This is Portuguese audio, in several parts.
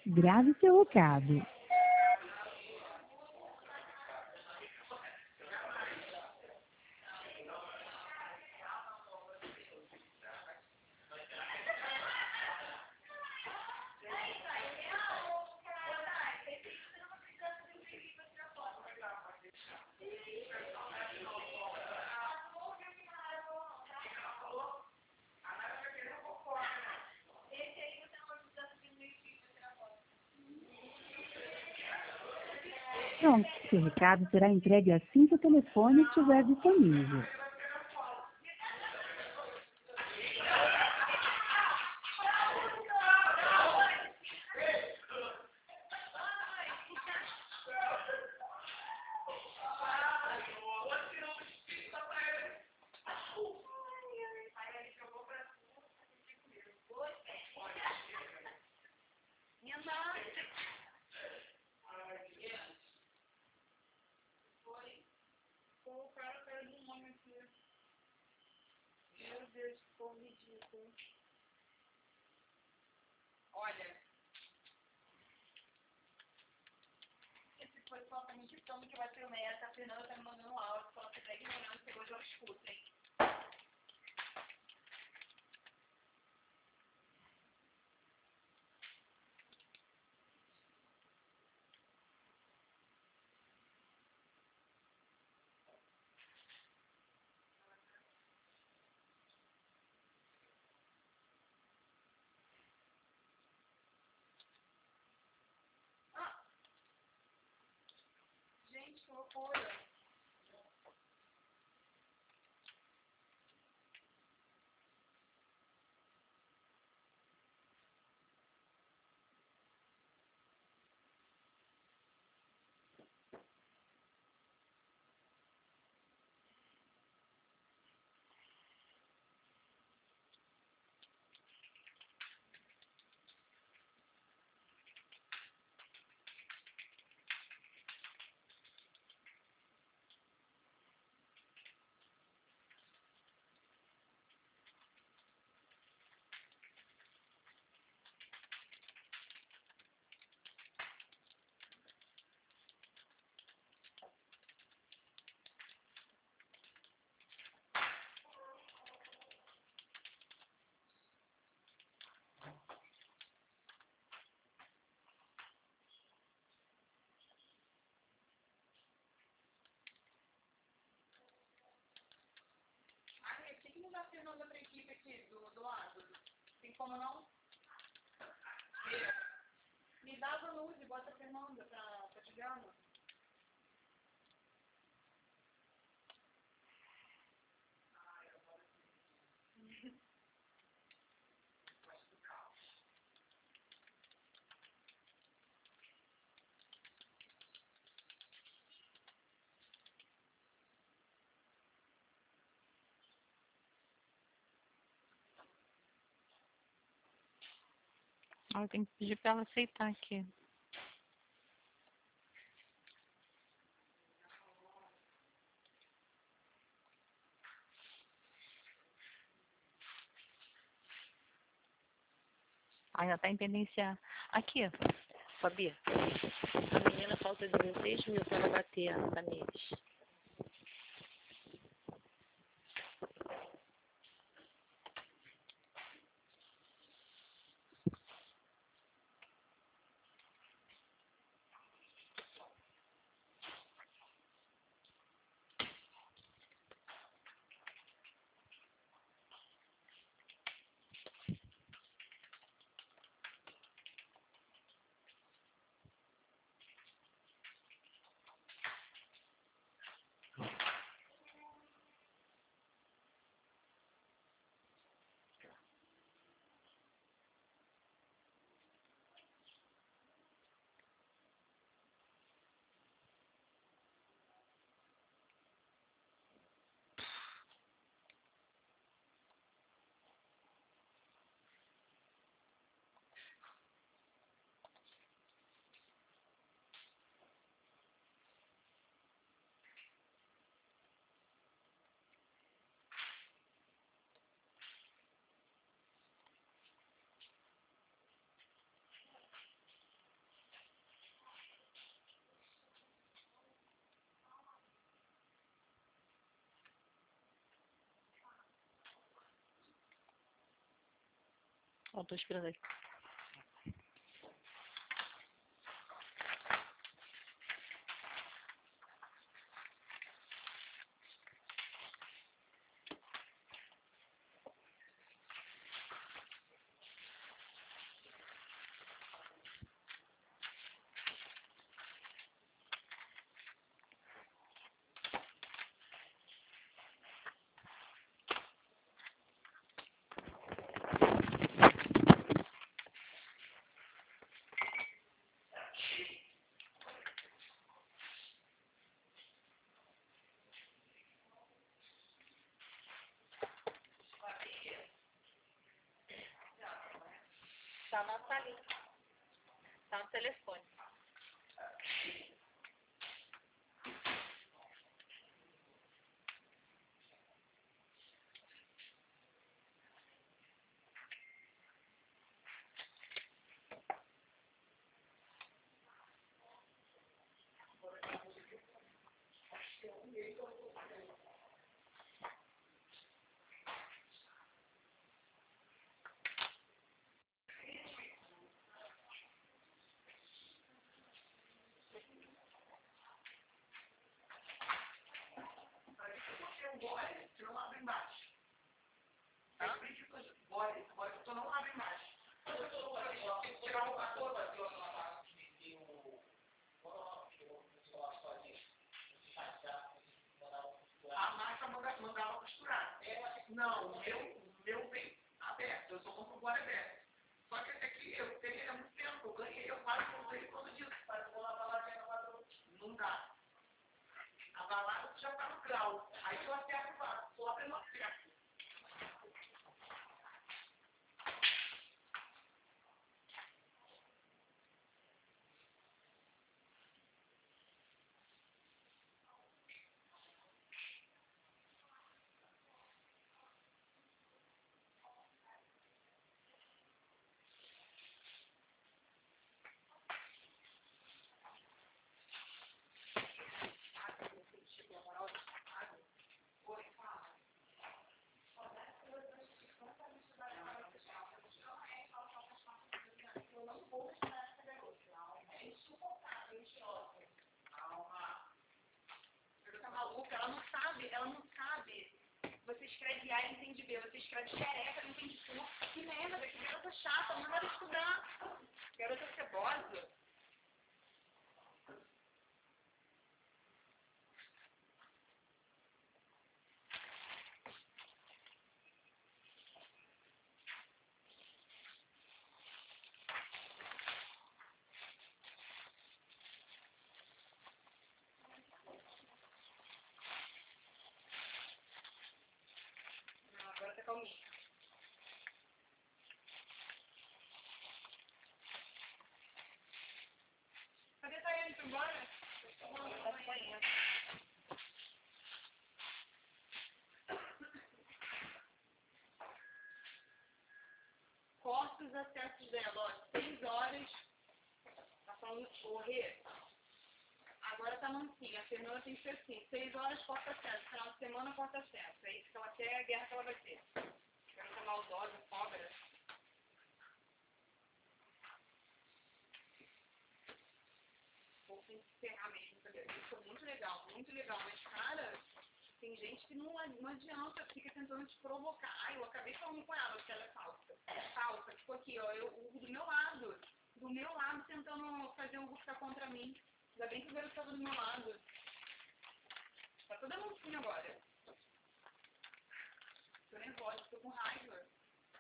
Grave seu recado. Pronto, seu recado será entregue assim que o telefone estiver disponível. Eu tenho que pedir para ela aceitar aqui. Ainda tá em pendência. Aqui, ó. Fabi, a menina falta 16 mil para ela bater a neles. Ó, tô esperando aí. Tá na salinha. Tá no telefone. Não, o meu vem aberto, eu só compro o bode aberto. Só que esse aqui eu tenho há muito tempo, eu ganhei, eu quase comprei ele todo dia. Mas vou lavar lá dentro, não dá. A balada já tá no grau. Aí eu acerto o vaso, só abre no acerto. Ela não sabe. Você escreve A e entende B. Você escreve xereca e entende tudo. Que merda, que garota chata, manda ela estudar. Garota cebosa. Não, agora tá calminha. Cadê a Tayane? Foi embora? Tá banhando. Corta os acessos dela, ó. 6 horas. Tá falando correr. Agora tá mansinha. A semana tem que ser assim. 6 horas corta acesso. Final de semana corta acesso. É isso que ela quer, a guerra que ela vai ter. Garota maldosa, cobra. Ou tem que ferrar mesmo, entendeu? Isso é muito legal, muito legal. Mas, cara, tem gente que não adianta, fica tentando te provocar. Ai, eu acabei falando com ela que ela é falsa. Falsa, tipo aqui, ó, o do meu lado, tentando fazer o Hugo ficar contra mim. Ainda bem que o garoto estava do meu lado. Tá toda mansinha agora. Tô nervosa, tô com raiva.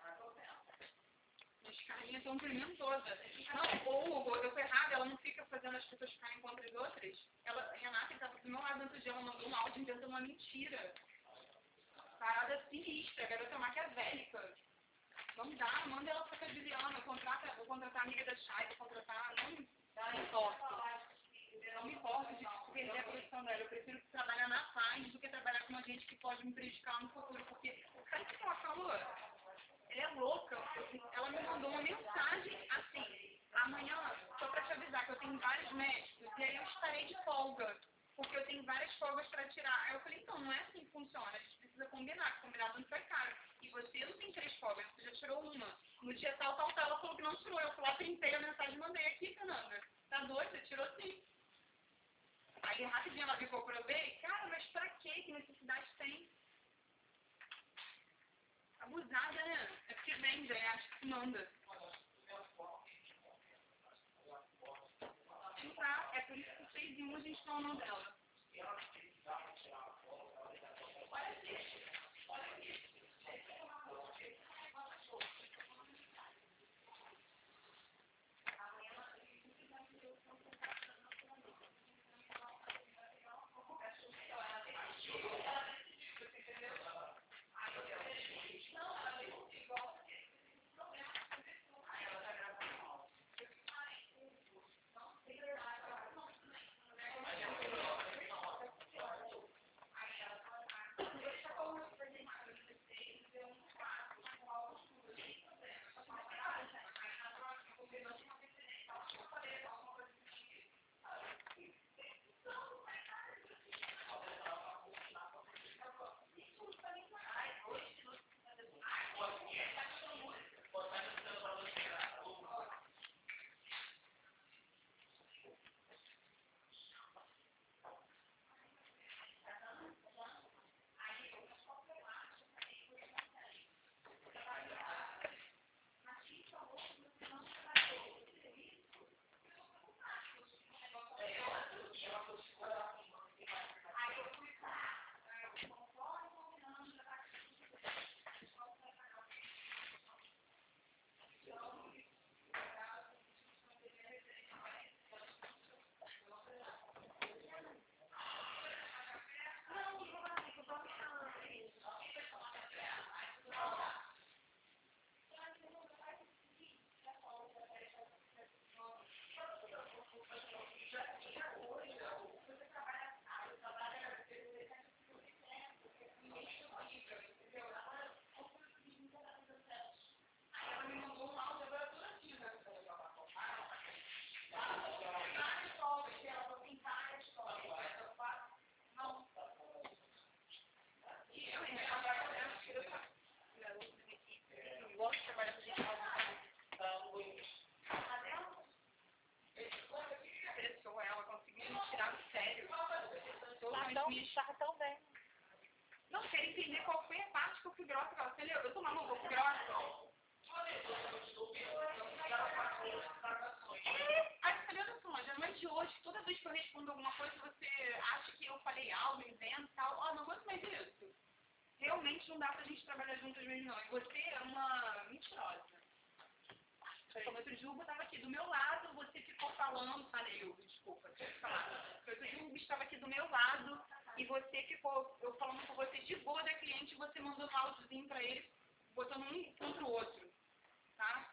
As carinhas estão tremendosas. Não, ou Hugo, eu tô errada, ela não fica fazendo as pessoas ficarem contra as outras. Ela, Renata, que estava do meu lado outro dia, ela mandou um áudio inventando uma mentira. Parada sinistra, garota maquiavélica. Não dá, manda ela pra Juliana, vou contratar a amiga da Chay, vou contratar, não importa. Não me importa de perder a posição dela, eu prefiro trabalhar na paz do que trabalhar com uma gente que pode me prejudicar no futuro, porque sabe o que ela falou? Ela é louca, ela me mandou uma mensagem assim, amanhã, só pra te avisar que eu tenho vários médicos e aí eu estarei de folga, porque eu tenho várias folgas pra tirar. Aí eu falei, então, não é assim que funciona, a gente precisa combinar, combinado não sai caro. E você não tem 3 folgas, você já tirou uma. No dia tal, ela falou que não tirou. Eu fui lá, printei a mensagem e mandei aqui, Fernanda. Tá doida? Você tirou sim. Aí rapidinho ela viu que eu provei. Cara, mas pra quê? Que necessidade tem? Abusada, né? É porque vende, aí acho que se manda. Não tá, é por isso que vocês iam, a gente tá no dela. Estava tão bem. Não, quero entender qual foi a parte que eu fui grossa. Eu tô maluca, eu fui grossa. Aí eu falei, olha só, geralmente hoje, toda vez que eu respondo alguma coisa, você acha que eu falei algo, invento e tal. Ó, não aguento mais isso. Realmente não dá pra gente trabalhar juntas mesmo, não. E você é uma mentirosa. Como outro dia o Hugo estava aqui do meu lado, você ficou falando, falei, Hugo, desculpa, deixa eu falar. Outro dia o Hugo estava aqui do meu lado e você ficou, eu falando com você de boa da cliente, você mandou um áudiozinho pra ele, botando um contra o outro, tá?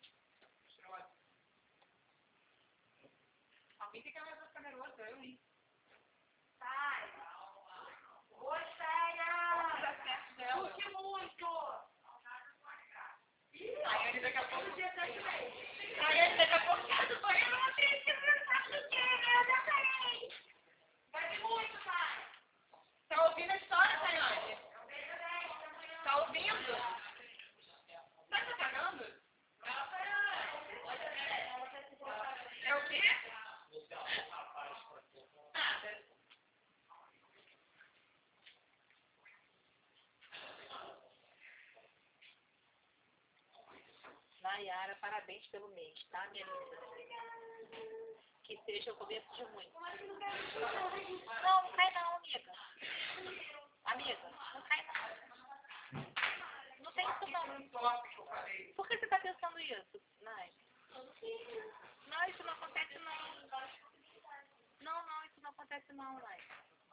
Alguém tem que levar essa garota, eu li. Sai! Oi, Séria! Dá certo dela. Por que muito? Aí ele daqui a pouco... Aí ele daqui a pouco... Eu não acredito que você sabe o que é, eu não sei. Vai vir muito, pai. Tá ouvindo a história, Tayane? Tá ouvindo? Tá te apagando? É o quê? Nada. Nayara, parabéns pelo mês, tá, minha linda? Que seja o começo de muito. Não, não cai não, amiga. Amiga, não cai não. Não tem isso não. Por que você tá pensando isso, Nay? Não, isso não acontece não. Não, isso não acontece não, Nay.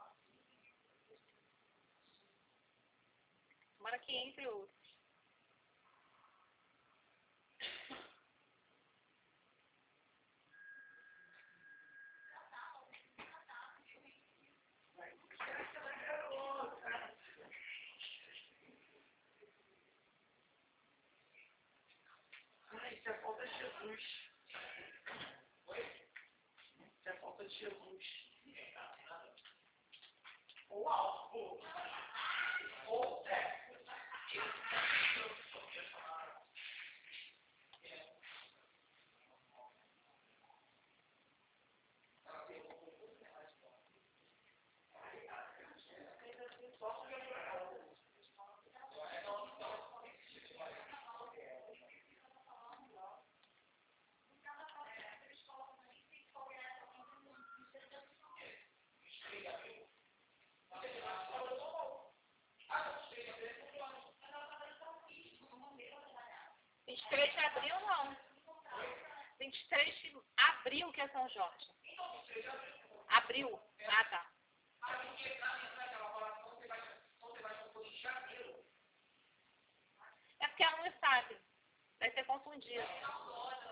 Tomara que entre outros. Isso é falta de Jesus. Isso é falta de Jesus. Ou álcool. Ou sexo. 23 de abril que é São Jorge. Abril. Ah, tá. É porque ela não sabe. Vai ser confundido.